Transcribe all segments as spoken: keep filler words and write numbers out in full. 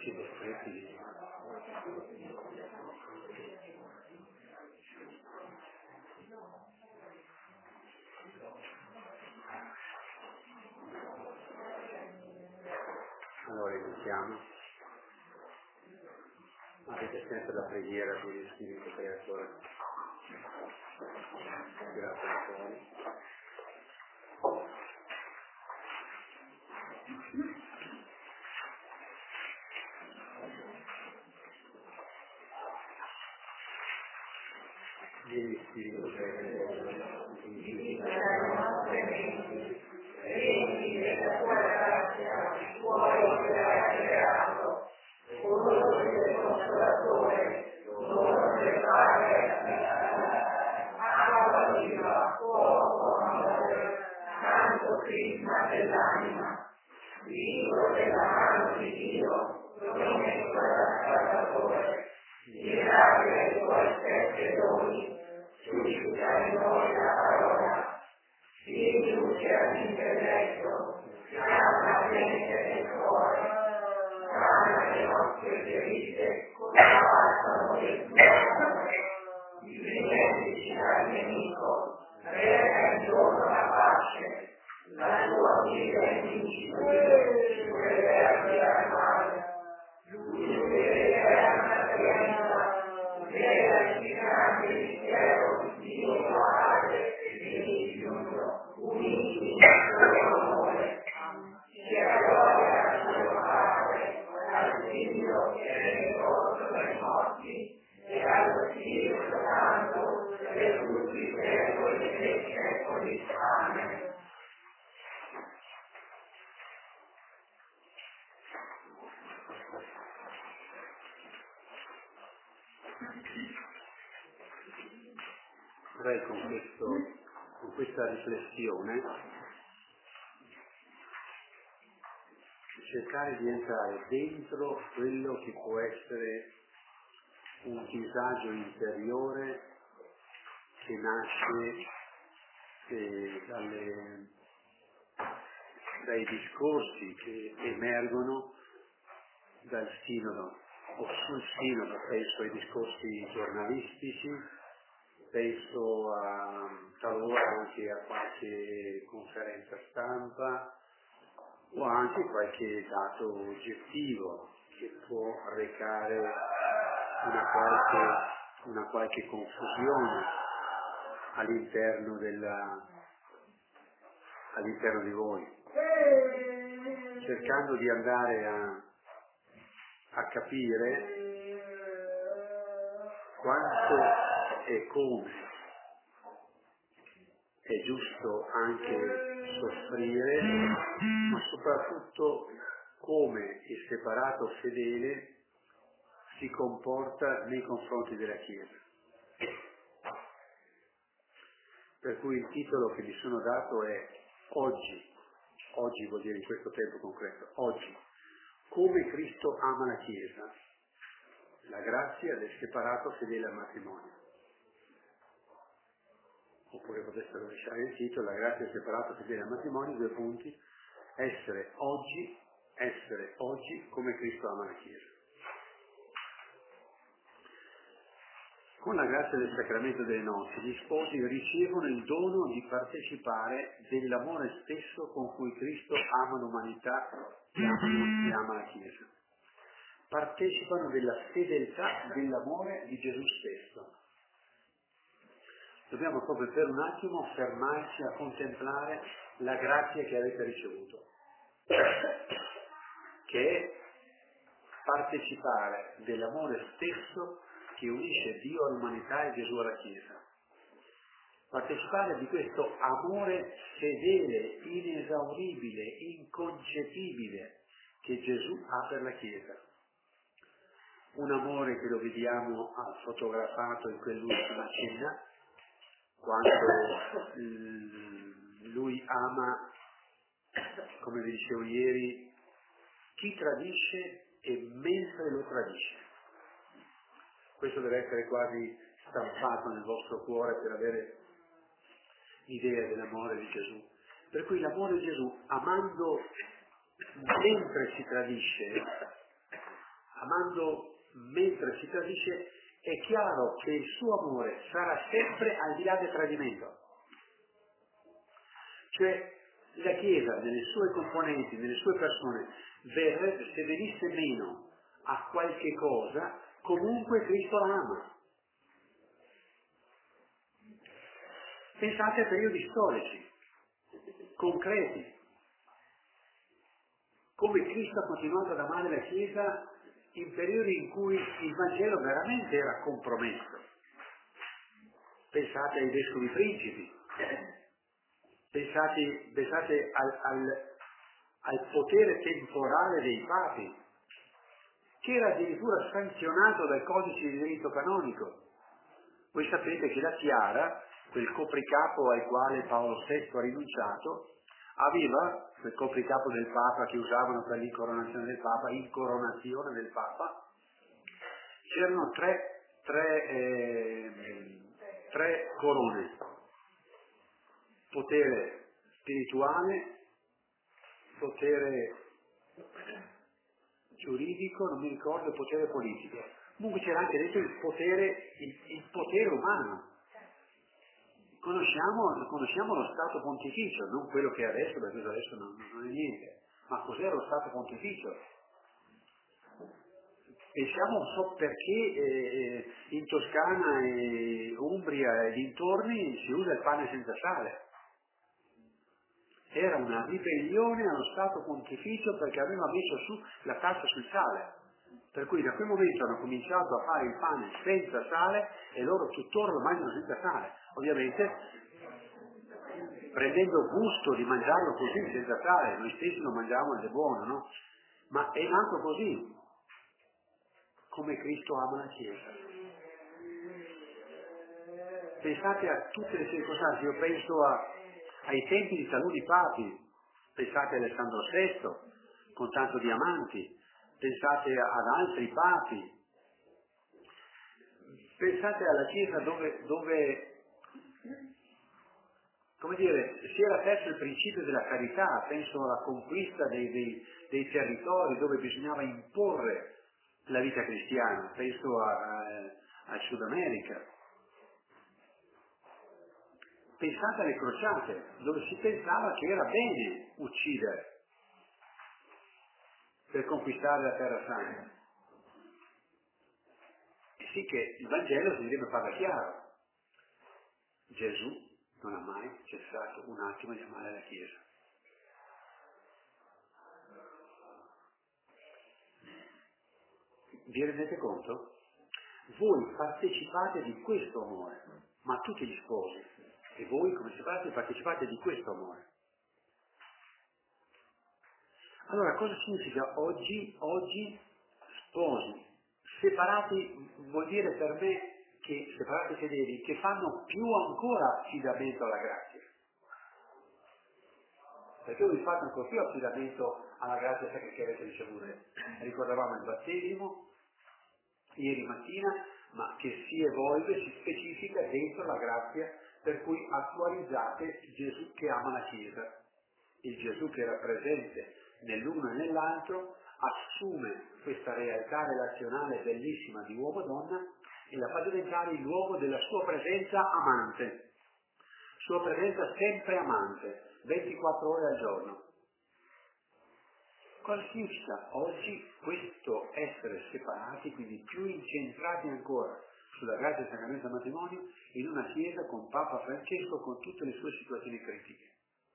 Sì, sì. Allora iniziamo. Avete sempre la preghiera con il Spirito Creatore. Grazie a voi. Vieni Spirito Creatore, vivifica le nostre menti, regni della tua grazia, fuori della creato, coloro del Consolatore, dono del Padre e Figlio, acqua viva, fuoco, amore, santo crisma dell'anima, vivo della mano di Dio, promesso dal Salvatore, di dare i tuoi sette doni, suscita in noi la parola, si luce all'intelletto, chiama la mente del cuore, sana le nostre ferite, combattono le tue amore, difendici dal nemico, rega in giorno la pace, la tua vita è invincibile, ci preservi dal male, giudice eterna pienza, vera il grande mistero di Dio Padre e di Figlio, uniti in suo amore. Sia gloria al suo Padre, al Figlio che è risorto dai morti, e allo Spirito Santo, per tutti i secoli e dei secoli. Amen. Vorrei con, questo, con questa riflessione cercare di entrare dentro quello che può essere un disagio interiore che nasce eh, dalle, dai discorsi che emergono dal sinodo o sul sinodo, penso ai discorsi giornalistici, penso a talora anche a qualche conferenza stampa o anche qualche dato oggettivo che può recare una qualche, una qualche confusione all'interno della, all'interno di voi, cercando di andare a, a capire quanto e come è giusto anche soffrire, ma soprattutto come il separato fedele si comporta nei confronti della Chiesa. Per cui il titolo che mi sono dato è Oggi, oggi vuol dire in questo tempo concreto, oggi, come Cristo ama la Chiesa, la grazia del separato fedele al matrimonio. Oppure potessero rovesciare il titolo, la grazia del separato fedele al matrimonio, due punti, essere oggi, essere oggi come Cristo ama la Chiesa. Con la grazia del sacramento delle nozze, gli sposi ricevono il dono di partecipare dell'amore stesso con cui Cristo ama l'umanità e ama, e ama la Chiesa. Partecipano della fedeltà dell'amore di Gesù stesso. Dobbiamo proprio per un attimo fermarci a contemplare la grazia che avete ricevuto, che è partecipare dell'amore stesso che unisce Dio all'umanità e Gesù alla Chiesa. Partecipare di questo amore fedele, inesauribile, inconcepibile che Gesù ha per la Chiesa. Un amore che lo vediamo fotografato in quell'ultima cena, quando lui ama, come vi dicevo ieri, chi tradisce e mentre lo tradisce. Questo deve essere quasi stampato nel vostro cuore per avere idea dell'amore di Gesù. Per cui l'amore di Gesù, amando mentre si tradisce, amando mentre si tradisce, è chiaro che il suo amore sarà sempre al di là del tradimento. Cioè la Chiesa, nelle sue componenti, nelle sue persone, verrebbe, se venisse meno a qualche cosa, comunque Cristo la ama. Pensate a periodi storici, concreti, come Cristo ha continuato ad amare la Chiesa in periodi in cui il Vangelo veramente era compromesso. Pensate ai vescovi principi, pensate, pensate al, al, al potere temporale dei papi, che era addirittura sanzionato dal codice di diritto canonico. Voi sapete che la tiara, quel copricapo al quale Paolo sesto ha rinunciato, aveva quel copricapo del Papa che usavano per l'incoronazione del Papa, incoronazione del Papa, c'erano tre, tre, eh, tre corone, potere spirituale, potere giuridico, non mi ricordo, il potere politico. Comunque c'era anche dentro il potere, il, il potere umano. Conosciamo, conosciamo lo Stato Pontificio, non quello che è adesso, perché adesso non, non è niente, ma cos'era lo Stato Pontificio? Pensiamo, non so perché eh, in Toscana e Umbria e dintorni si usa il pane senza sale. Era una ribellione allo Stato Pontificio perché aveva messo su la tassa sul sale. Per cui da quel momento hanno cominciato a fare il pane senza sale e loro tuttora lo mangiano senza sale. Ovviamente prendendo gusto di mangiarlo così senza sale, noi stessi lo mangiamo ed è buono, no? Ma è nato così, come Cristo ama la Chiesa. Pensate a tutte le circostanze, io penso a, ai tempi di taluni papi, pensate a Alessandro sesto, con tanto di amanti, pensate ad altri papi, pensate alla Chiesa dove, dove come dire, si era perso il principio della carità, penso alla conquista dei, dei, dei territori dove bisognava imporre la vita cristiana, penso a, a, al Sud America. Pensate alle crociate, dove si pensava che era bene uccidere per conquistare la terra santa. E sì che il Vangelo si deve fare chiaro. Gesù non ha mai cessato un attimo di amare la Chiesa. Vi rendete conto? Voi partecipate di questo amore, ma tutti gli sposi, e voi come separati partecipate di questo amore. Allora cosa significa oggi, oggi sposi? Separati vuol dire per me che separati fedeli che fanno più ancora affidamento alla grazia. Perché voi fate ancora più affidamento alla grazia che avete ricevuto. Ricordavamo il battesimo ieri mattina, ma che si evolve, si specifica dentro la grazia per cui attualizzate Gesù che ama la Chiesa. Il Gesù che era presente nell'uno e nell'altro assume questa realtà relazionale bellissima di uomo-donna e la fa diventare il luogo della sua presenza amante, sua presenza sempre amante, ventiquattro ore al giorno. Cosa significa oggi questo essere separati, quindi più incentrati ancora sulla grazia del sacramento del matrimonio, in una chiesa con Papa Francesco con tutte le sue situazioni critiche?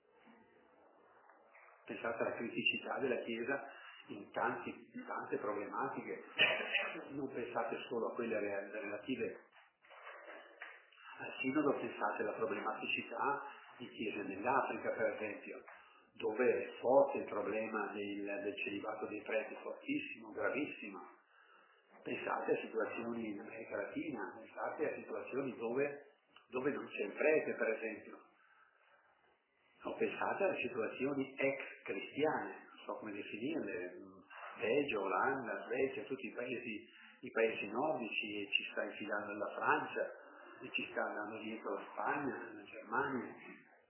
Pensate alla criticità della Chiesa in, tanti, in tante problematiche, non pensate solo a quelle relative al Sinodo, pensate alla problematicità di chiese nell'Africa, per esempio, dove è forte il problema del, del celibato dei preti, fortissimo, gravissimo. Pensate a situazioni in America Latina, pensate a situazioni dove, dove non c'è il prete, per esempio. O pensate alle situazioni ex cristiane, non so come definirle, Belgio, Olanda, Svezia, tutti i paesi, i paesi nordici, e ci sta infilando la Francia, e ci sta andando dietro la Spagna, la Germania,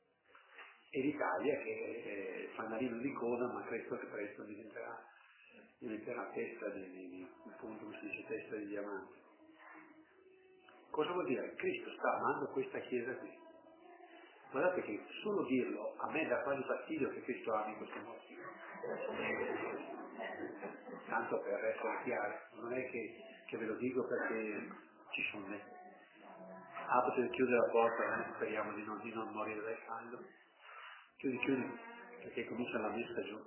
e l'Italia che è fanalino di coda, ma credo che presto diventerà di mettere la testa di, di, di appunto, come si dice, testa di diamante. Cosa vuol dire? Cristo sta amando questa chiesa qui. Guardate che solo dirlo a me dà quasi fastidio che Cristo ami questo modo. Tanto per essere chiari, non è che, che ve lo dico perché ci sono me. Ah, potete chiudere la porta, eh? Speriamo di non, di non morire dal caldo. Chiudi, chiudi, perché comincia la messa giù.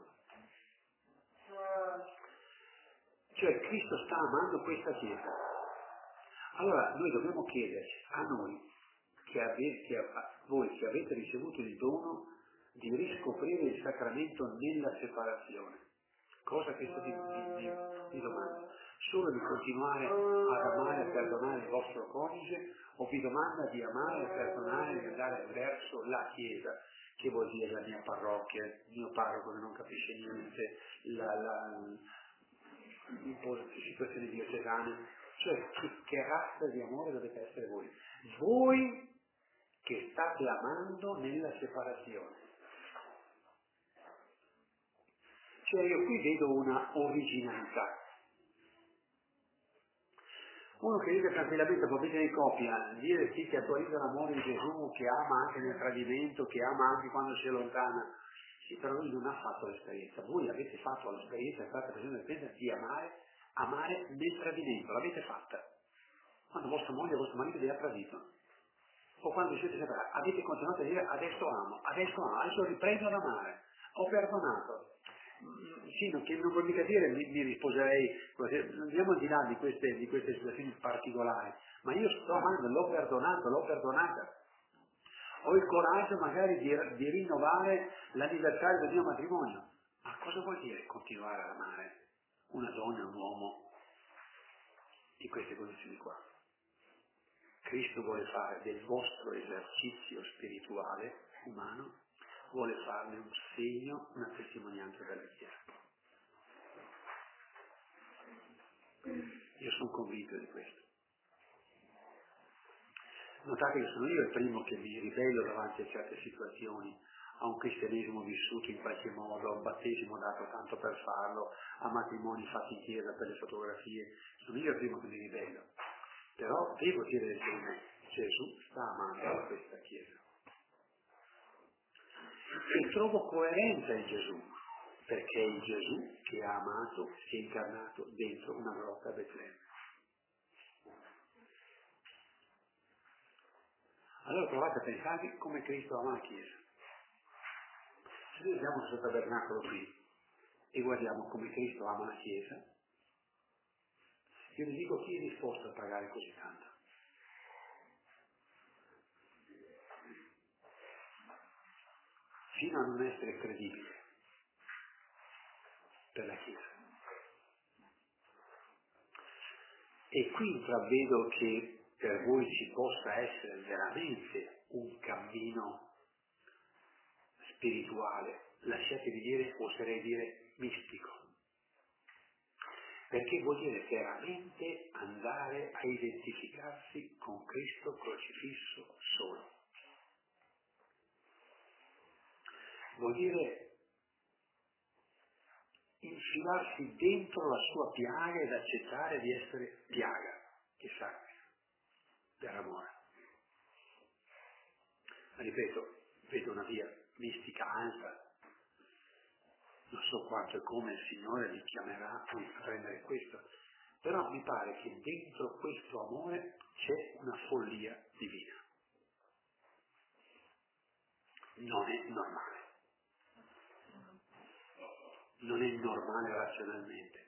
Cioè Cristo sta amando questa chiesa. Allora noi dobbiamo chiederci a noi, che, ave, che a voi che avete ricevuto il dono di riscoprire il sacramento nella separazione. Cosa che vi, vi, vi domanda? Solo di continuare ad amare e perdonare il vostro coniuge o vi domanda di amare e perdonare e andare verso la Chiesa, che vuol dire la mia parrocchia, il mio parroco che non capisce niente, la, la, le situazioni diocesane, cioè che, che razza di amore dovete essere voi? Voi che state amando nella separazione. Cioè io qui vedo una originalità. Uno che vive tranquillamente, può vivere in coppia, dire sì che attualizza l'amore di Gesù, che ama anche nel tradimento, che ama anche quando si allontana. Sì, però lui non ha fatto l'esperienza. Voi avete fatto l'esperienza, state facendo l'esperienza di amare, amare nel tradimento, l'avete fatta. Quando vostra moglie o vostro marito vi ha tradito. O quando siete separati, avete continuato a dire adesso amo, adesso amo, adesso riprendo ad amare, ho perdonato. Sì, non, che non vuol mica dire mi, mi risposerei, andiamo al di là di queste, di queste situazioni particolari, ma io sto amando, l'ho perdonato, l'ho perdonata. Ho il coraggio magari di, di rinnovare l'anniversario del mio matrimonio. Ma cosa vuol dire continuare ad amare una donna, un uomo in queste condizioni qua? Cristo vuole fare del vostro esercizio spirituale, umano, vuole farne un segno, una testimonianza della Chiesa. Io sono convinto di questo. Notate che sono io il primo che mi ribello davanti a certe situazioni, a un cristianesimo vissuto in qualche modo, a un battesimo dato tanto per farlo, a matrimoni fatti in chiesa per le fotografie. Sono io il primo che mi ribello. Però devo dire che Gesù sta amando questa Chiesa. E trovo coerenza in Gesù, perché è il Gesù che ha amato, si è incarnato dentro una grotta a Betlemme. Allora provate a pensare come Cristo ama la Chiesa. Se noi andiamo sul tabernacolo qui e guardiamo come Cristo ama la Chiesa, io vi dico chi è disposto a pagare così tanto. Fino a non essere credibile per la Chiesa. E qui intravedo che per voi ci possa essere veramente un cammino spirituale, lasciatemi dire, oserei dire, mistico. Perché vuol dire veramente andare a identificarsi con Cristo crocifisso solo. Vuol dire infilarsi dentro la sua piaga ed accettare di essere piaga, che sacra, per amore. Ma ripeto, vedo una via mistica alta. Non so quanto e come il Signore vi chiamerà a prendere questo, però mi pare che dentro questo amore c'è una follia divina. Non è normale. Non è normale razionalmente.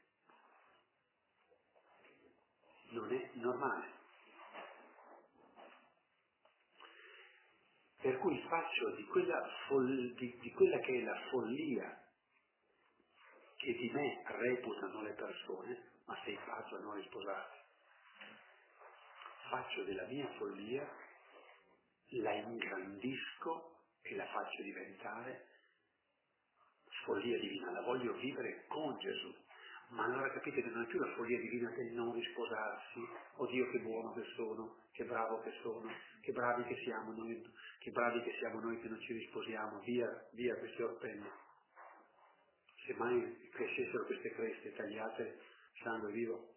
Non è normale. Per cui faccio di quella, fol- di, di quella che è la follia che di me reputano le persone, ma sei pazzo a non risposarti. Faccio della mia follia, la ingrandisco e la faccio diventare follia divina, la voglio vivere con Gesù. Ma allora capite che non è più la follia divina del non risposarsi, oddio che buono che sono, che bravo che sono, che bravi che siamo noi, che bravi che siamo noi che non ci risposiamo, via, via questi orpelli. Se mai crescessero queste creste tagliate, sangue vivo,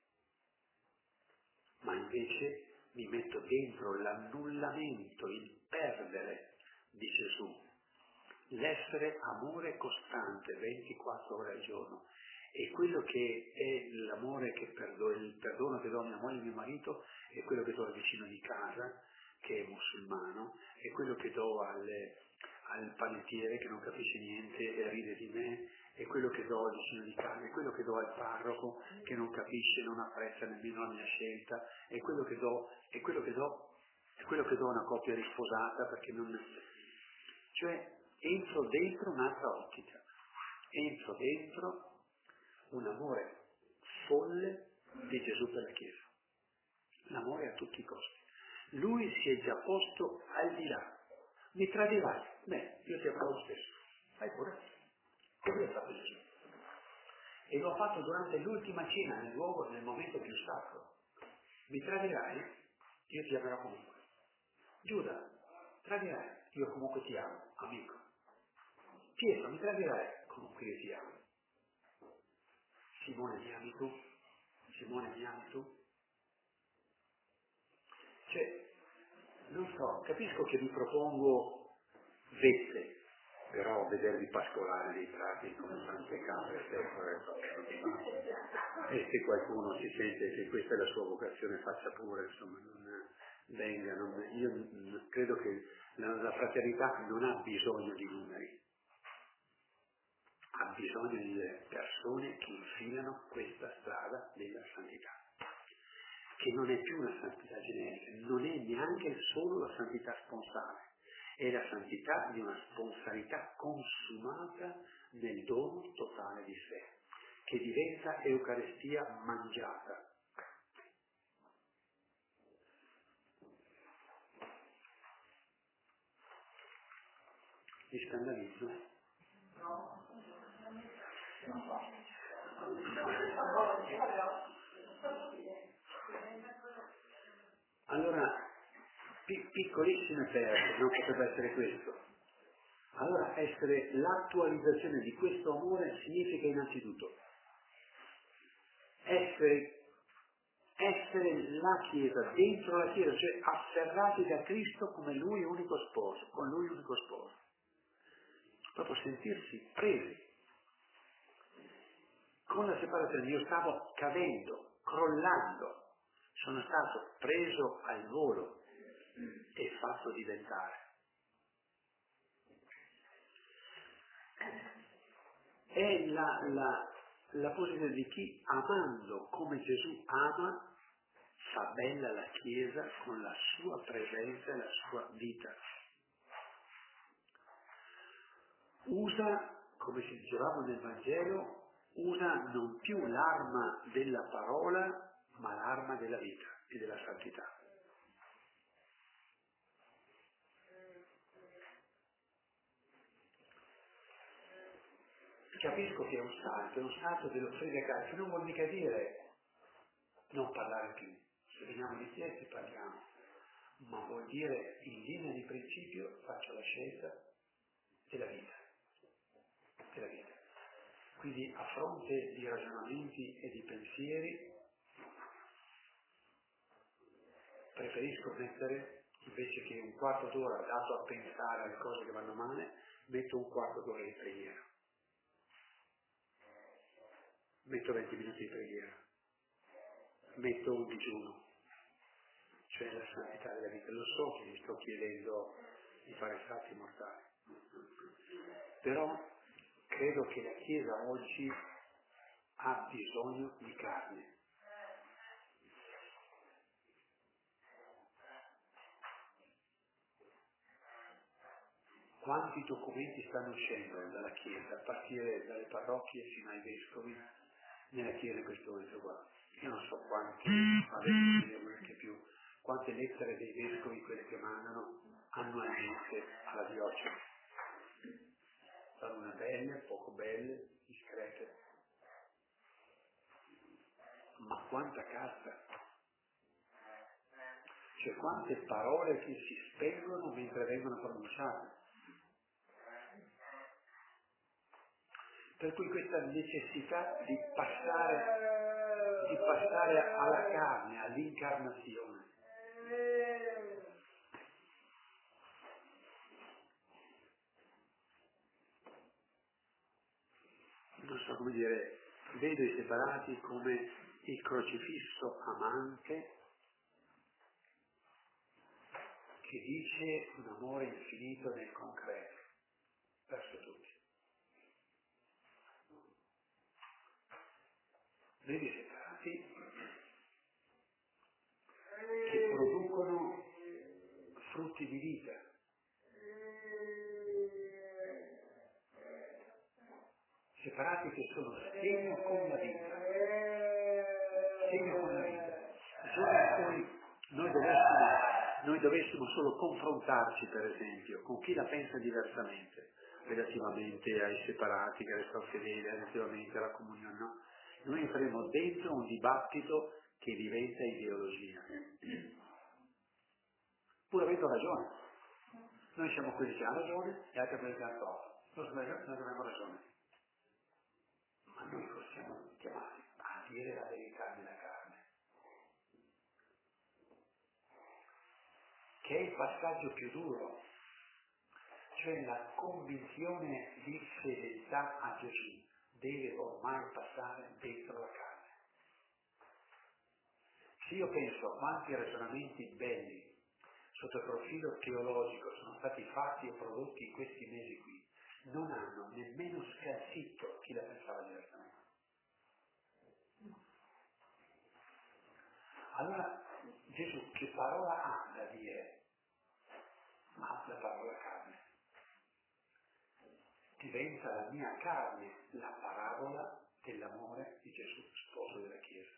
ma invece mi metto dentro l'annullamento, il perdere di Gesù, l'essere amore costante ventiquattro ore al giorno. E quello che è l'amore che perdono, il perdono che do a mia moglie e mio marito, è quello che do al vicino di casa, che è musulmano, è quello che do al, al panettiere che non capisce niente e ride di me, è quello che do al vicino di casa, è quello che do al parroco che non capisce, non apprezza nemmeno la mia scelta, è quello che do, è quello che do, è quello che do a una coppia risposata perché non... Cioè, entro dentro un'altra ottica, entro dentro un amore folle di Gesù per la Chiesa, l'amore a tutti i costi. Lui si è già posto al di là. Mi tradirai? Beh, io ti approvo lo stesso. Fai pure. Così ha fatto Gesù. E lo ha fatto durante l'ultima cena, nel luogo, nel momento più sacro. Mi tradirai? Io ti amerò comunque. Giuda, tradirai? Io comunque ti amo, amico. Pietro, mi tradirai? Comunque io ti amo. Simone, mi ami tu? Simone, mi ami tu? Cioè, non so, capisco che vi propongo vette, però vedervi pascolare dei prati come tante capre, e se qualcuno si sente che questa è la sua vocazione faccia pure, insomma, non venga, non, io n- credo che la, la fraternità non ha bisogno di numeri, ha bisogno di persone che infilano questa strada della santità, che non è più una santità generica, non è neanche solo la santità sponsale, è la santità di una sponsalità consumata nel dono totale di sé, che diventa Eucaristia mangiata. Mi scandalizzo? Allora, pi- piccolissime perle, non potrebbe essere questo. Allora, essere l'attualizzazione di questo amore significa innanzitutto essere, essere la Chiesa, dentro la Chiesa, cioè afferrati da Cristo come Lui unico sposo, con Lui unico sposo. Proprio sentirsi presi. Con la separazione io stavo cadendo, crollando, sono stato preso al volo e fatto diventare. È la, la, la posizione di chi, amando come Gesù ama, fa bella la Chiesa con la sua presenza e la sua vita. Usa, come si dicevamo nel Vangelo, usa non più l'arma della parola, ma l'arma della vita e della santità. Capisco che è un salto, è un salto dello frega, che non vuol mica dire non parlare più. Se veniamo di chiesi parliamo, ma vuol dire in linea di principio faccio la scelta della vita, della vita. Quindi a fronte di ragionamenti e di pensieri preferisco mettere, invece che un quarto d'ora dato a pensare alle cose che vanno male, metto un quarto d'ora di preghiera, metto venti minuti di preghiera, metto un digiuno, cioè la santità della vita. Lo so che vi sto chiedendo di fare salti mortali, però credo che la Chiesa oggi ha bisogno di carne. Quanti documenti stanno uscendo dalla Chiesa, a partire dalle parrocchie fino ai vescovi, nella Chiesa in questo momento qua. Io non so quanti, adesso non vediamo neanche più, quante lettere dei vescovi, quelle che mandano annualmente alla diocesi. Sono una belle, poco belle, discrete. Ma quanta carta! Cioè quante parole che si spengono mentre vengono pronunciate. Per cui questa necessità di passare, di passare alla carne, all'incarnazione. Non so come dire, vedo i separati come il crocifisso amante che dice un amore infinito nel concreto, verso tutti. Vedo i separati che producono frutti di vita. Separati che sono segno con la vita. Segno con la vita. Il giorno in cui noi dovessimo, noi dovessimo solo confrontarci, per esempio, con chi la pensa diversamente, relativamente ai separati, che restano fedeli, relativamente alla comunione, no? Noi entreremo dentro un dibattito che diventa ideologia. Pur avendo ragione. Noi siamo quelli che hanno ragione e altri quelli che hanno torto. Noi noi abbiamo ragione. Ma noi possiamo chiamati a dire la verità nella carne, che è il passaggio più duro, cioè la convinzione di fedeltà a Gesù deve ormai passare dentro la carne. Se io penso a quanti ragionamenti belli sotto il profilo teologico sono stati fatti e prodotti in questi mesi qui, non hanno nemmeno scalzito chi la pensava diversamente. Allora Gesù che parola ha da dire? Ma la parola carne. Diventa la mia carne la parabola dell'amore di Gesù, sposo della Chiesa.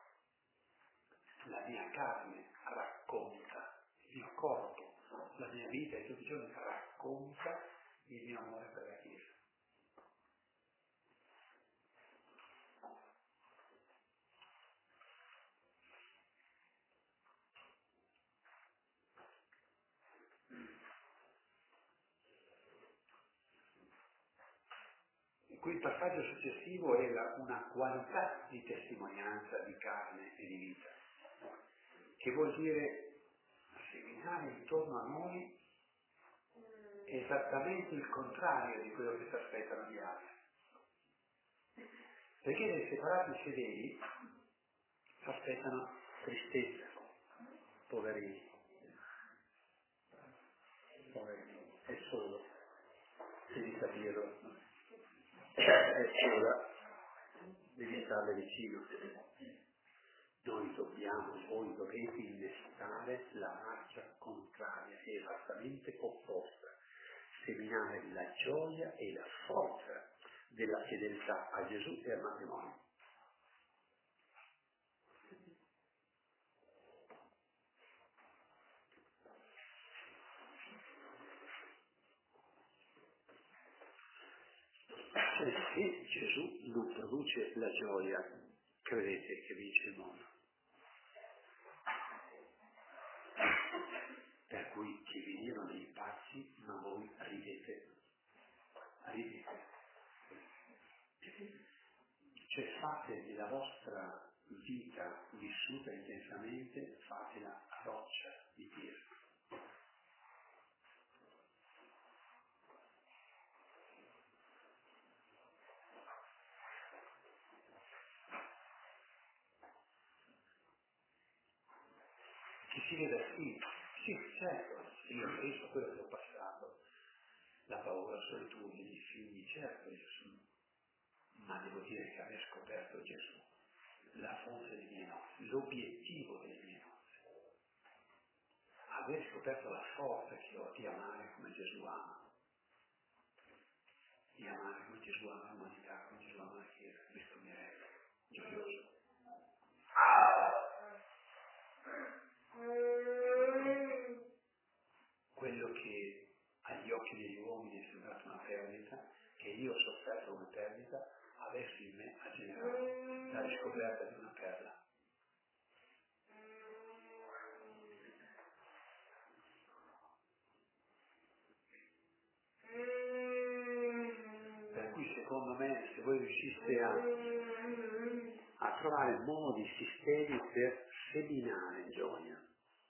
La mia carne racconta, il mio corpo, la mia vita di tutti i giorni racconta il mio amore per la Chiesa. E qui il passaggio successivo è la, una qualità di testimonianza di carne e di vita, che vuol dire seminare intorno a noi esattamente il contrario di quello che si aspettano gli altri. Perché dai separati fedeli si aspettano tristezza, poverini, poverini, è solo, devi capirlo, è sola, devi starle vicino. Noi dobbiamo, voi dovete innestare la marcia contraria, esattamente opposta, seminare la gioia e la forza della fedeltà a Gesù e al matrimonio. Se Gesù non produce la gioia, credete che vince il mondo. Per cui che venivano i pazzi, ma voi ridete. Ridete. Cioè fate della vostra vita vissuta intensamente, fatela roccia di Chiesa. Che si veda sì, sì, certo, se io penso a quello che ho passato, la paura, la solitudine, i figli, certo io sono, ma devo dire che aver scoperto Gesù, la fonte dei miei nozze, l'obiettivo dei miei nozze, aver scoperto la forza che ho di amare come Gesù ama, di amare come Gesù ama l'umanità, come Gesù ama la Chiesa, questo mi rende gioioso. Quello che agli occhi degli uomini è sembrato una perdita, che io ho sofferto una perdita, adesso in me ha generato la riscoperta di una perla. Per cui secondo me, riusciste a, a trovare modi, sistemi per seminare gioia.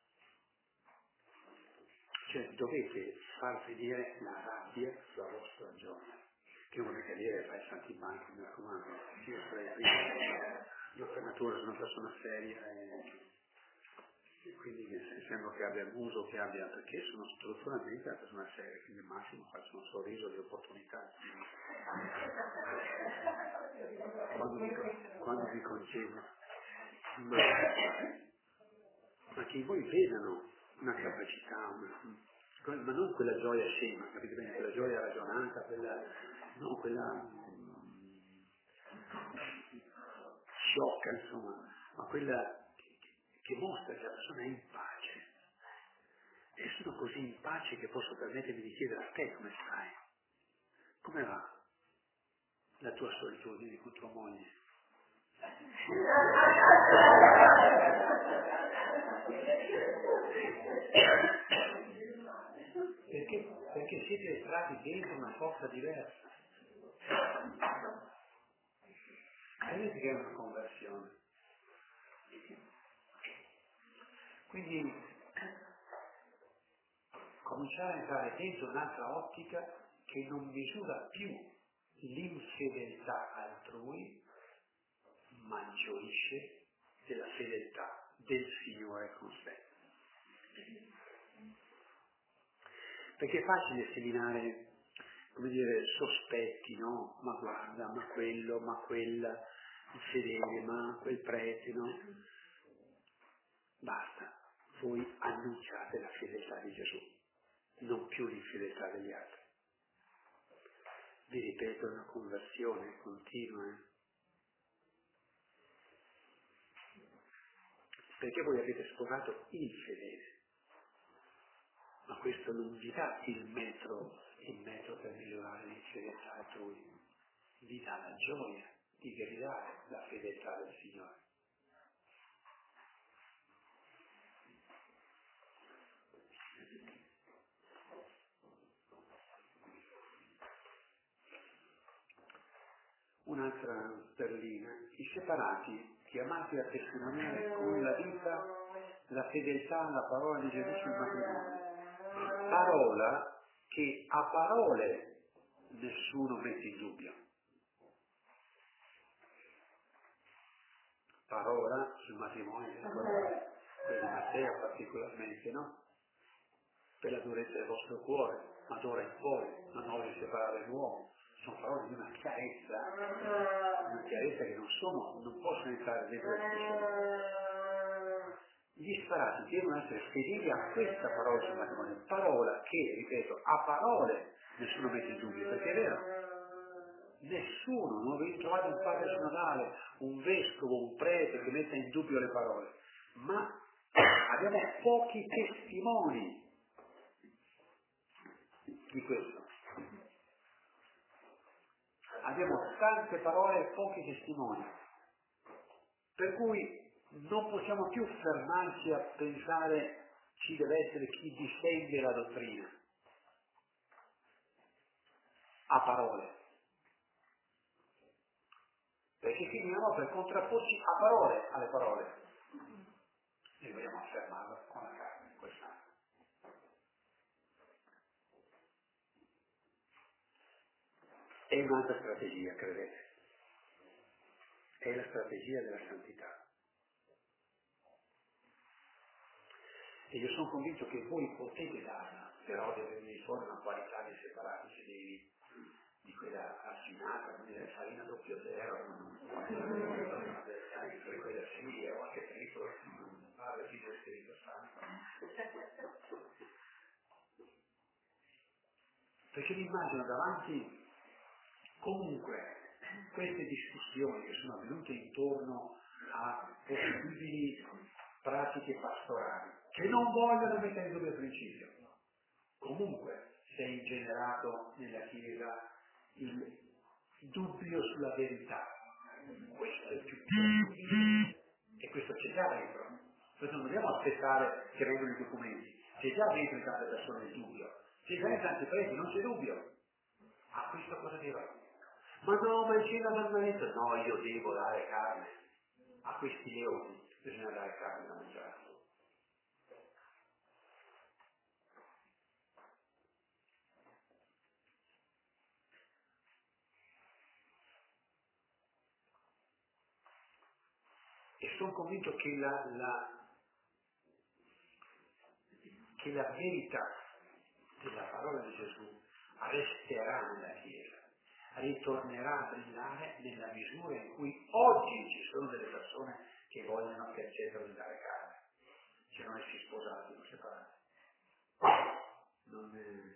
Cioè dovete far vedere la rabbia sulla vostra gioia. Che uno che dire fai santi banchi, mi raccomando, io sarei prima, io per natura sono una persona seria e, e quindi sembra che abbia muso, che abbia, perché sono strutturalmente una persona seria, quindi al massimo faccio un sorriso di opportunità. Quando mi, quando mi concedo. Ma, ma che voi vedano una capacità, una, ma non quella gioia scema, capite bene, quella gioia ragionata, quella, no, quella sciocca, insomma, ma quella che, che mostra che la persona è in pace. E sono così in pace che posso permettermi di chiedere a te come stai, come va la tua solitudine con tua moglie. Perché, perché siete entrati dentro una forza diversa. Vedete che è una conversione. Quindi cominciare a entrare dentro un'altra ottica che non misura più l'infedeltà altrui, ma gioisce della fedeltà del Signore con sé. Perché è facile seminare, come dire, sospetti, no? Ma guarda, ma quello, ma quella, il fedele, ma quel prete, no? Basta, voi annunciate la fedeltà di Gesù, non più l'infedeltà degli altri. Vi ripeto, è una conversione continua, eh? Perché voi avete sposato il fedele, ma questo non vi dà il metro, il metro per migliorare l'infedeltà altrui, vi dà la gioia di gridare la fedeltà del Signore. Un'altra perlina, i separati, chiamati a testimoniare con la vita la fedeltà alla parola di Gesù sul matrimonio. Parola che a parole nessuno mette in dubbio. Parola sul matrimonio, quella di Matteo particolarmente, no? Per la durezza del vostro cuore, ma d'ora in poi non voglio separare l'uomo. Sono parole di una chiarezza, una chiarezza che non sono, non possono entrare dentro la discussione. Gli sparati devono essere fedeli a questa parola sul matrimonio, parola che, ripeto, a parole nessuno mette in dubbio, perché è vero, nessuno, non avete trovato un padre sinodale, un vescovo, un prete che metta in dubbio le parole, ma abbiamo pochi testimoni di questo. Abbiamo tante parole e pochi testimoni, per cui non possiamo più fermarci a pensare ci deve essere chi difende la dottrina a parole, perché finiamo per contrapporci a parole alle parole e dobbiamo affermarlo con la carne, questa. È un'altra strategia, credete, è la strategia della santità. E io sono convinto che voi potete darla, però deve venire fuori una qualità di separati fedeli, di quella affinata, come dire, farina doppio zero, quella sì, o anche triplo, padre, figlio e spirito santo. Perché mi immagino davanti comunque queste discussioni che sono avvenute intorno a possibili pratiche pastorali, che non vogliono mettere in dubbio il principio. Comunque si è ingenerato nella Chiesa il dubbio sulla verità. Questo è il più piccolo. E questo c'è già dentro. Questo non dobbiamo aspettare che vengano i documenti. C'è già dentro in tante persone il dubbio. C'è già in tanti paesi, non c'è dubbio. A questo cosa dirò? Ma no, ma c'è la marmarita. No, io devo dare carne. A questi leoni bisogna dare carne da mangiare. E sono convinto che la, la, che la verità della parola di Gesù resterà nella Chiesa, ritornerà a brillare nella misura in cui oggi ci sono delle persone che vogliono, che accettano di dare carne, se non essi sposati o separati. Non è...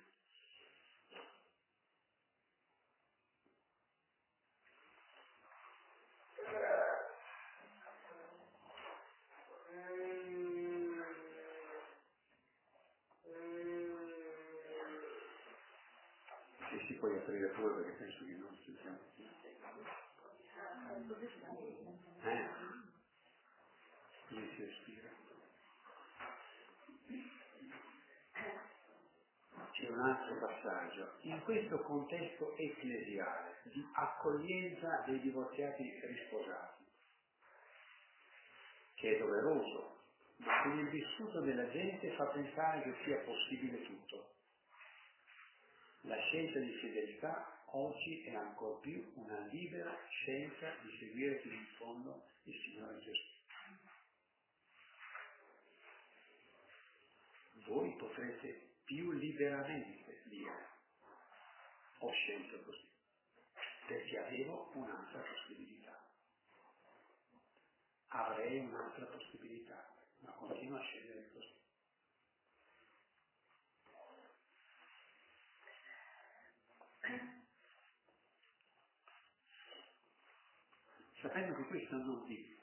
Se si puoi aprire pure perché penso che non ci siamo più. Eh? Lì si respira. C'è un altro passaggio. In questo contesto ecclesiale di accoglienza dei divorziati risposati, che è doveroso, ma che nel vissuto della gente fa pensare che sia possibile tutto. La scelta di fedeltà oggi è ancor più una libera scelta di seguire fino in fondo il Signore Gesù. Voi potrete più liberamente dire: ho scelto così, perché avevo un'altra possibilità. Avrei un'altra possibilità, ma continuo a scegliere così. Sapendo che questo non vi,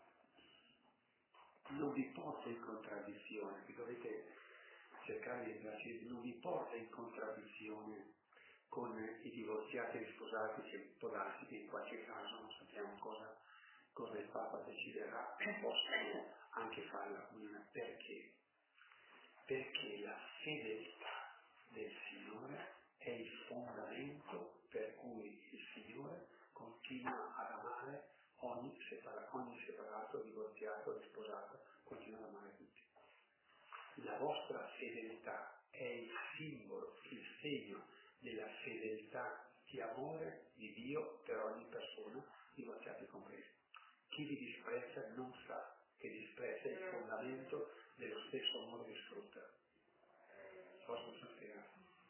non vi porta in contraddizione, che dovete cercare di entrarci, non vi porta in contraddizione con i divorziati e sposati, che può darsi che in qualche caso non sappiamo cosa, cosa il Papa deciderà, possono anche fare la comunione. Perché? Perché la fedeltà del Signore è il fondamento per cui il Signore continua ad amare ogni, separa, ogni separato, divorziato e sposato, continua ad amare tutti. La vostra fedeltà è il simbolo, il segno della fedeltà di amore di Dio per ogni persona, divorziati compresi. Chi vi disprezza non sa che disprezza il fondamento dello stesso amore che sfrutta. Posso spiegare?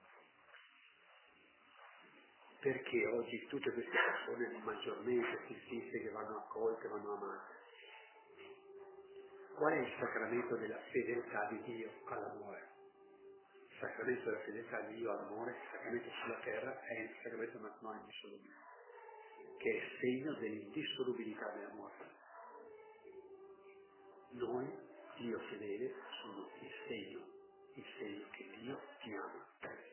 Perché oggi tutte queste persone maggiormente sentite che vanno accolte, vanno amate? Qual è il sacramento della fedeltà di Dio all'amore? Il sacramento della fedeltà di Dio all'amore, il sacramento sulla terra, è il sacramento del matrimonio indissolubile, che è il segno dell'indissolubilità dell'amore. Noi, Dio fedele, sono il segno, il segno che Dio ti ama.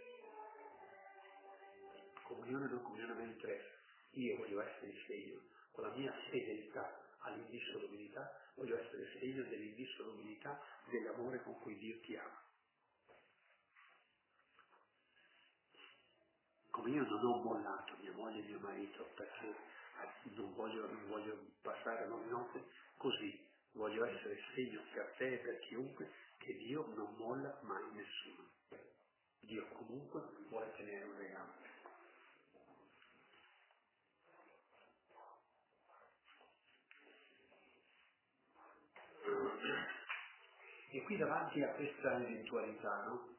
Comunione o non comunione a me interessa. Io voglio essere il segno, con la mia fedeltà all'indissolubilità, voglio essere il segno dell'indissolubilità dell'amore con cui Dio ti ama. Come io non ho mollato mia moglie e mio marito perché non voglio, non voglio passare la notte così, voglio essere il segno per te e per chiunque che Dio non molla mai nessuno. Dio comunque vuole tenere un legame. E qui davanti a questa eventualità, no?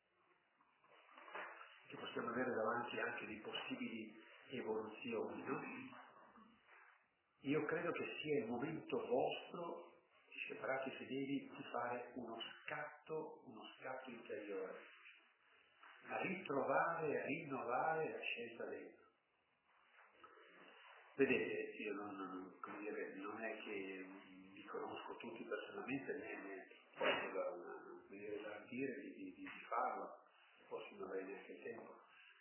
Che possiamo avere davanti anche di possibili evoluzioni, no? Io credo che sia il momento vostro, di separati fedeli, di fare uno scatto, uno scatto interiore, a ritrovare e a rinnovare la scelta dentro. Vedete, io non, non, come dire, non è che vi conosco tutti personalmente, né, né posso da, una, come dire, garantire di, di, di farlo, forse non avrei neanche il tempo.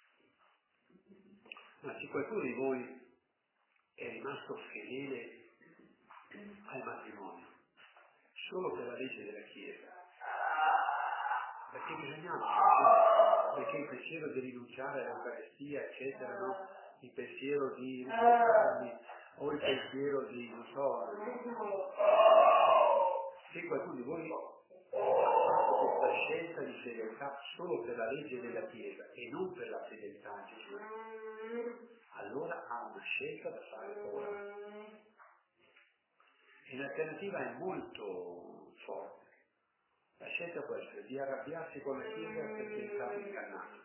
Ma se qualcuno di voi è rimasto fedele al matrimonio, solo per la legge della Chiesa, perché bisognava, perché il pensiero di rinunciare all'Eucaristia, eccetera, no? il pensiero di risultarmi o il pensiero di, non so, se qualcuno di voi ha questa scelta di fedeltà solo per la legge della Chiesa e non per la fedeltà a Gesù, allora ha una scelta da fare ora. E l'alternativa è molto forte. La scelta può essere di arrabbiarsi con la Chiesa perché è stato ingannato.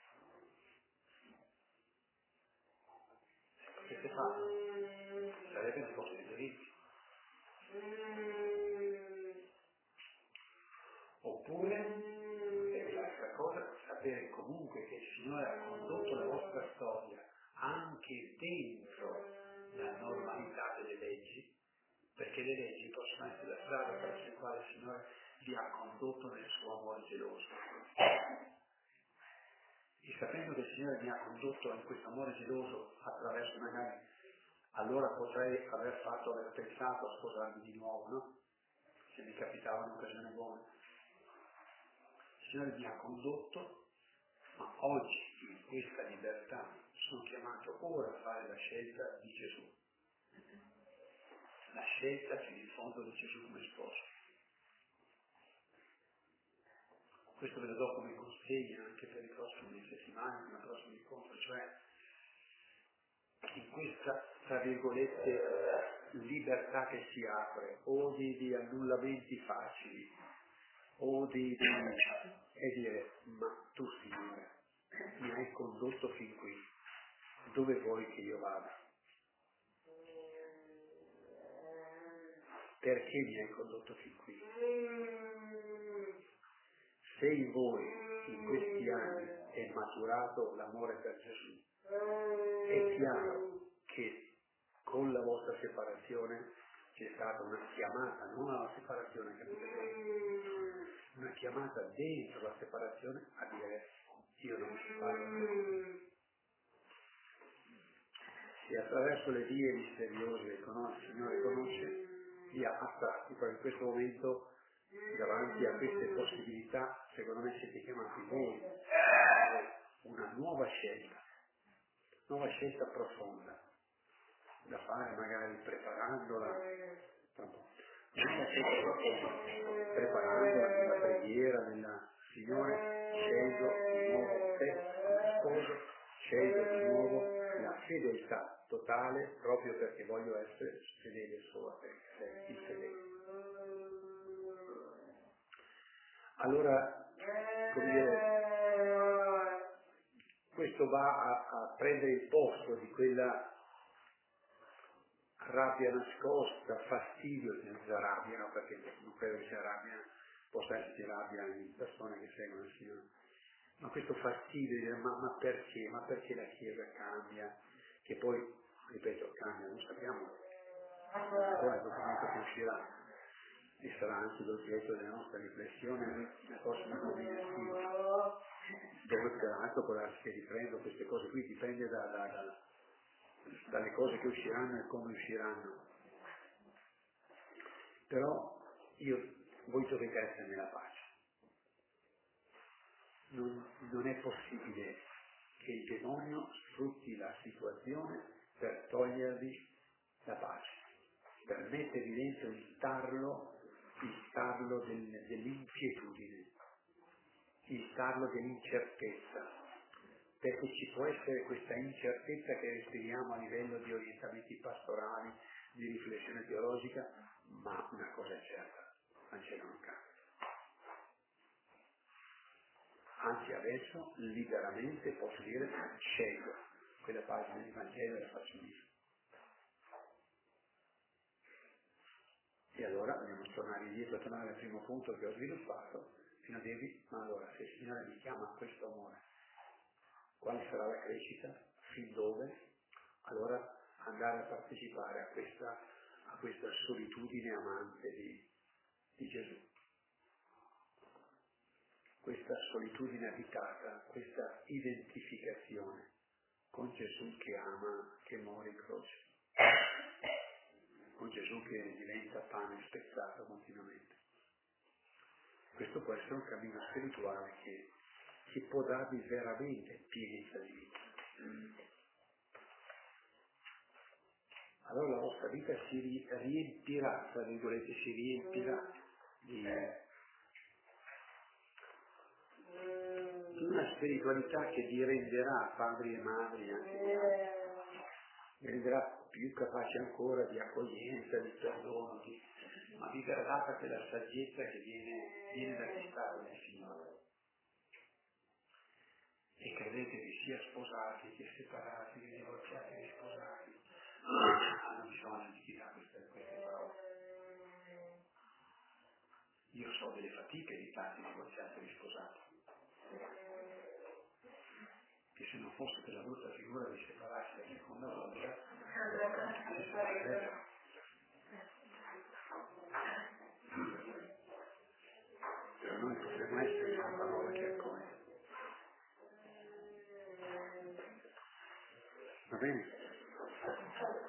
Che si fa? Sarebbe nel posto dei diritti. Oppure, e l'altra cosa, sapere comunque che il Signore ha condotto la vostra storia anche dentro la normalità delle leggi, perché le leggi possono essere la strada attraverso la quale il Signore vi ha condotto nel suo amore geloso. E sapendo che il Signore mi ha condotto in questo amore geloso attraverso magari, allora potrei aver fatto, aver pensato a sposarmi di nuovo, no? Se mi capitava un'occasione buona. Il Signore mi ha condotto, ma oggi in questa libertà sono chiamato ora a fare la scelta di Gesù. La scelta fino in fondo di Gesù come sposo. Questo ve lo do come consiglio anche per i prossimi settimane, per il prossimo incontro, cioè in questa, tra virgolette, libertà che si apre, o di, di annullamenti facili, o di, di e dire, ma tu Signore, mi hai condotto fin qui, dove vuoi che io vada? Perché mi hai condotto fin qui? Se in voi in questi anni è maturato l'amore per Gesù, è chiaro che con la vostra separazione c'è stata una chiamata, non alla separazione, capite? Una chiamata dentro la separazione a dire io non mi separo. E attraverso le vie misteriose che il Signore conosce, vi ha attratti, proprio in questo momento davanti a queste possibilità, secondo me siete chiamati voi una nuova scelta, nuova scelta profonda, da fare magari preparandola, nuova scelta profonda, preparandola nella preghiera, nella Signore, scelgo di nuovo te come sposo, scelgo di nuovo la fedeltà totale proprio perché voglio essere fedele solo a te, sei il fedele. Allora, come dire, questo va a, a prendere il posto di quella rabbia nascosta, fastidio, senza rabbia, no? Perché non credo che sia rabbia, possa esserci rabbia in persone che seguono il Signore, ma questo fastidio di dire ma, ma perché, ma perché la Chiesa cambia, che poi, ripeto, cambia, non sappiamo qual è il documento che uscirà, e sarà anche l'oggetto della nostra riflessione nella prossima domenica estiva, dove peraltro può darsi che riprendo queste cose qui, dipende da, da, da, dalle cose che usciranno e come usciranno. Però io, voi dovete essere nella pace. Non, non è possibile che il demonio sfrutti la situazione per togliervi la pace, per mettervi dentro il tarlo il tarlo del, dell'inquietudine, il tarlo dell'incertezza, perché ci può essere questa incertezza che respiriamo a livello di orientamenti pastorali, di riflessione teologica, ma una cosa è certa, Vangelo non cambia. Anzi adesso liberamente posso dire scelgo quella pagina di Vangelo e la faccio mia. E allora dobbiamo tornare indietro, tornare al primo punto che ho sviluppato, fino a dirvi, ma allora se il Signore mi chiama a questo amore, quale sarà la crescita? Fin dove? Allora andare a partecipare a questa, a questa solitudine amante di, di Gesù. Questa solitudine abitata, questa identificazione con Gesù che ama, che muore in croce. Con Gesù che diventa pane spezzato continuamente. Questo può essere un cammino spirituale che, che può darvi veramente pienezza di vita. allora la vostra vita si ri- riempirà, tra virgolette, si riempirà di, di una spiritualità che vi renderà padri e madri, anche vi renderà più capaci ancora di accoglienza, di perdono, di, ma vi verrà data quella saggezza che viene, viene dagli stati del Signore. E credetevi, sia sposati che separati, che divorziati che sposati, hanno bisogno di chi dà queste, queste parole. Io so delle fatiche di tanti divorziati e risposati, che se non fosse per la brutta figura di separarsi la seconda volta, si sarebbe. Per noi potremmo essere una parola che accoglie. Va bene?